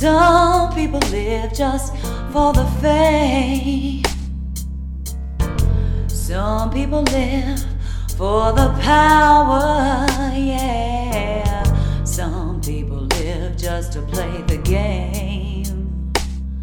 Some people live just for the fame. Some people live for the power, yeah. Some people live just to play the game.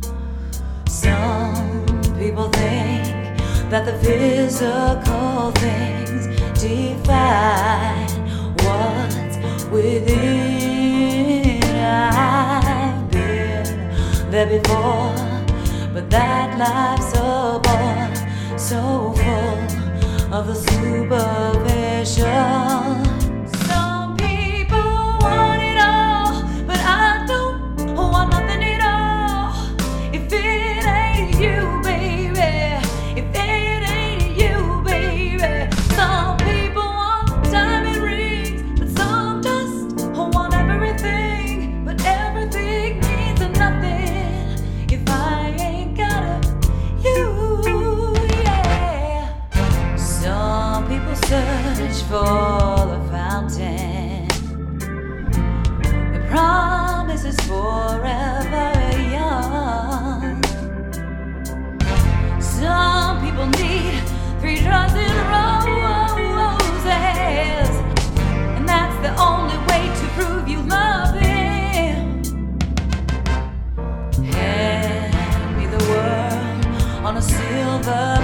Some people think that the physical things define what's within. I've been there before, but that life's a bore so full of the superficial. Some people want it all, but I don't want nothing at all. If it ain't you, baby, if it ain't you, baby. Some people want diamond rings, but some just want everything. But everything means nothing if I ain't got it, you, yeah. Some people search for the fountain. The promise is forever young. Some people need 3 dozen roses, and that's the only way to prove you love them. Hand me the world on a silver